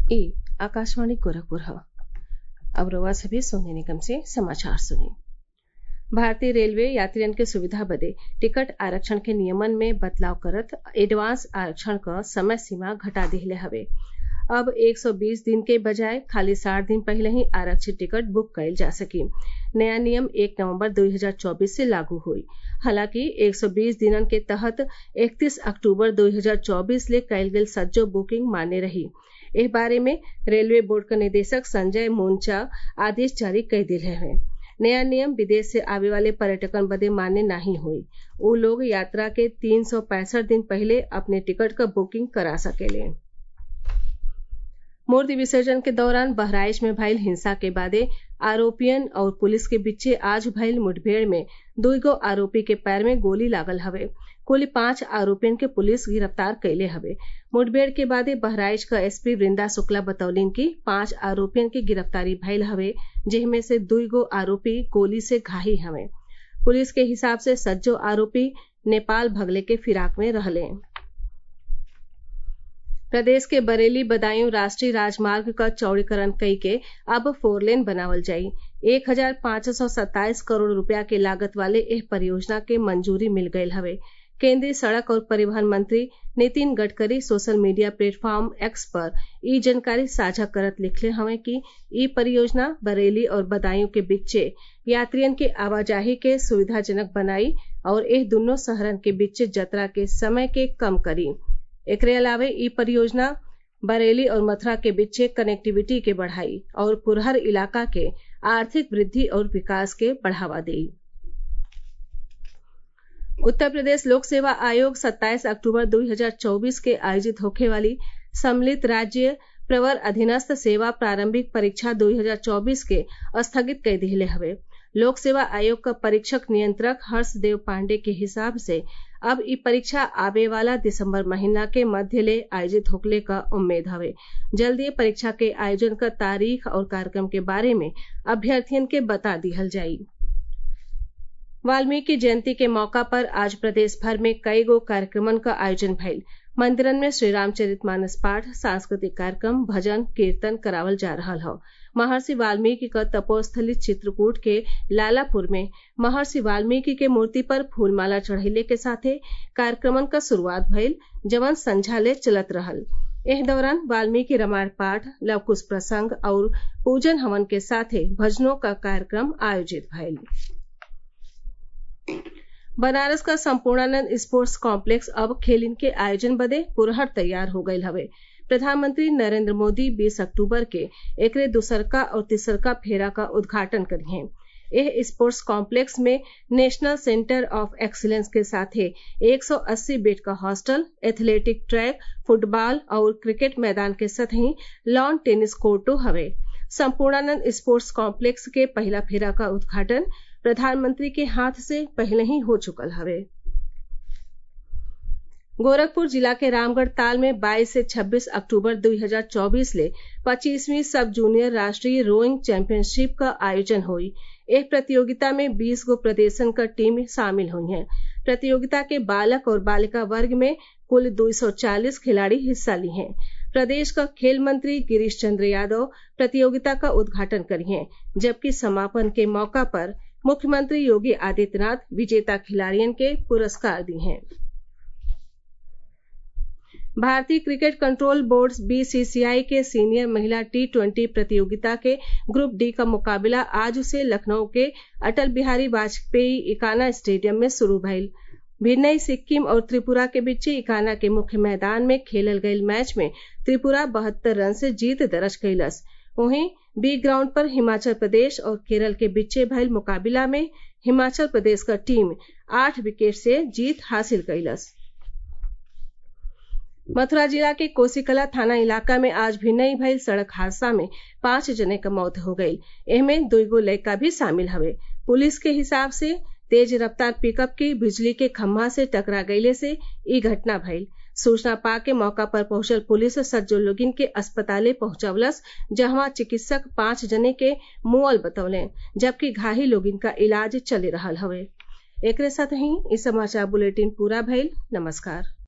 ये आकाशवाणी गोरखपुर है। अब रउआ सभी सोने निगम से समाचार सुनी। भारतीय रेलवे यात्रियन के सुविधा बदे टिकट आरक्षण के नियमन में बदलाव करत एडवांस आरक्षण क समय सीमा घटा दिहले हवे। अब 120 दिन के बजाय खाली 60 दिन पहले ही आरक्षित टिकट बुक कइल जा सकी। नया नियम 1 नवंबर 2024 से लागू हुई। हालांकि 120 दिनन के तहत 31 अक्टूबर 2024 ले कइल गेल सज्जो बुकिंग मान्य रही। एह बारे में रेलवे बोर्ड क निदेशक संजय मूंचा आदेश जारी कई दिले हवे। नया नियम विदेश से आवे वाले पर्यटकन बदे मान्य नहीं हुई। उ लोग यात्रा के 365 दिन पहले अपने टिकट क बुकिंग करा सकेले। मूर्ति विसर्जन के दौरान बहराइच में भइल हिंसा के बादे आरोपियन और पुलिस के बीचे आज भइल मुठभेड़ में 2 आरोपी के पैर में गोली लागल हवे। कुल 5 आरोपियन के पुलिस गिरफ्तार कइले हवे। मुठभेड़ के बादे बहराइच क एसपी वृंदा शुक्ला बतौलिन कि 5 आरोपियन की गिरफ्तारी भइल हवे, जेमे से 2 आरोपी गोली से घायल हवे। पुलिस के हिसाब से सज्जो आरोपी नेपाल भगले के फिराक में रहले। प्रदेश के बरेली बदायूं राष्ट्रीय राजमार्ग क चौड़ीकरण कई के अब 4 लेन बनावल जाई। 1527 करोड़ रुपया के लागत वाले एह परियोजना के मंजूरी मिल गयल हवे। केंद्रीय सड़क और परिवहन मंत्री Nitin Gadkari social media platform X पर ई जानकारी साझा करत लिखले हवे कि ई परियोजना बरेली और बदायूं के बीचे यात्रियन के आवाजाही के सुविधाजनक बनाई और एह दुन्नो शहरन के बीचे जतरा के समय के कम करी। एकरे अलावे ई परियोजना बरेली और मथुरा के बीचे कनेक्टिविटी के बढ़ाई और पुरहर इलाका के आर्थिक वृद्धि और विकास के बढ़ावा देई। उत्तर प्रदेश लोक सेवा आयोग 27 अक्टूबर 2024 के आयोजित होखे वाली सम्मिलित राज्य प्रवर अधीनस्थ सेवा प्रारंभिक परीक्षा 2024 के स्थगित कर दिले हवे। लोक सेवा आयोग का परीक्षक नियंत्रक हर्षदेव पांडे के हिसाब से अब ई परीक्षा आवे वाला दिसंबर महीना के मध्य ले आयोजित होखले का उम्मीद हवे। जल्दी परीक्षा के आयोजन का तारीख और कार्यक्रम के बारे में अभ्यर्थियन के बता दिहल जाई। वाल्मीकि जयंती के मौका पर आज प्रदेश भर में कई गो कार्यक्रमन का आयोजन भइल। मंदिरन में श्री रामचरितमानस पाठ, सांस्कृतिक कार्यक्रम, भजन कीर्तन करावल जा रहल हौ। महर्षि वाल्मीकि क तपोस्थली चित्रकूट के लालापुर में महर्षि वाल्मीकि के मूर्ति पर फूलमाला चढ़ैले के साथे कार्यक्रमन का शुरुआत भइल, जवन संझा ले चलत रहल। एह दौरान वाल्मीकि रामायण पाठ, लवकुश प्रसंग और पूजन हवन के साथे भजनों का कार्यक्रम आयोजित भइल। बनारस का संपूर्णानंद स्पोर्ट्स कॉम्प्लेक्स अब खेलिन के आयोजन बदे पुरहर तैयार हो गयल हवे। प्रधानमंत्री नरेंद्र मोदी 20 अक्टूबर के एकरे दूसरका और तीसरका फेरा का उद्घाटन करिहें। एह स्पोर्ट्स कॉम्प्लेक्स में नेशनल सेंटर ऑफ एक्सीलेंस के साथे 180 बेड का हॉस्टल, एथलेटिक ट्रैक, फुटबॉल और क्रिकेट मैदान के सतही लॉन टेनिस कोर्टो हवे। संपूर्णानंद स्पोर्ट्स कॉम्प्लेक्स के पहला फेरा का उद्घाटन प्रधानमंत्री के हाथ से पहले ही हो चुकल हवे। गोरखपुर जिला के रामगढ़ ताल में 22 से 26 अक्टूबर 2024 ले 25वीं सब जूनियर राष्ट्रीय रोइंग चैंपियनशिप का आयोजन हुई। एक प्रतियोगिता में 20 गो प्रदेशन का टीम शामिल हुई हैं। प्रतियोगिता के बालक और बालिका वर्ग में कुल 240 खिलाड़ी हिस्सा ली हैं। प्रदेश का खेल मंत्री गिरीश चंद्र यादव प्रतियोगिता का उद्घाटन करिए, जबकि समापन के मौका पर मुख्यमंत्री योगी आदित्यनाथ विजेता खिलाड़ियन के पुरस्कार दी हैं। भारतीय क्रिकेट कंट्रोल बोर्ड बीसीसीआई के सीनियर महिला T20 प्रतियोगिता के ग्रुप डी का मुकाबला आज से लखनऊ के अटल बिहारी वाजपेयी इकाना स्टेडियम में शुरू भइल। भिन्नई सिक्किम और त्रिपुरा के बीच इकाना के मुख्य मैदान में खेलल गयल मैच में त्रिपुरा 72 रन से जीत दर्ज कइलस। वहीं बी ग्राउंड पर हिमाचल प्रदेश और केरल के बीच भइल मुकाबला में हिमाचल प्रदेश का टीम 8 विकेट से जीत हासिल कइलस। मथुरा जिला के कोसीकला थाना इलाका में आज भिन्नई भइल सड़क हादसा में 5 जने क मौत हो गई। एहमे 2 गो लड़का भी शामिल हवे। पुलिस के हिसाब से तेज रफ्तार पिकअप की बिजली के खम्भा से टकरा गईले से ई घटना भइल। सूचना पा के मौका पर पहुंचल पुलिस सज्जो लोगिन के अस्पताले पहुंचवलस, जहां चिकित्सक 5 जने के मुअल बतौले, जबकि घायल लोगिन का इलाज चली रहल हवे। एकरे साथ ही ई समाचार बुलेटिन पूरा भइल। नमस्कार।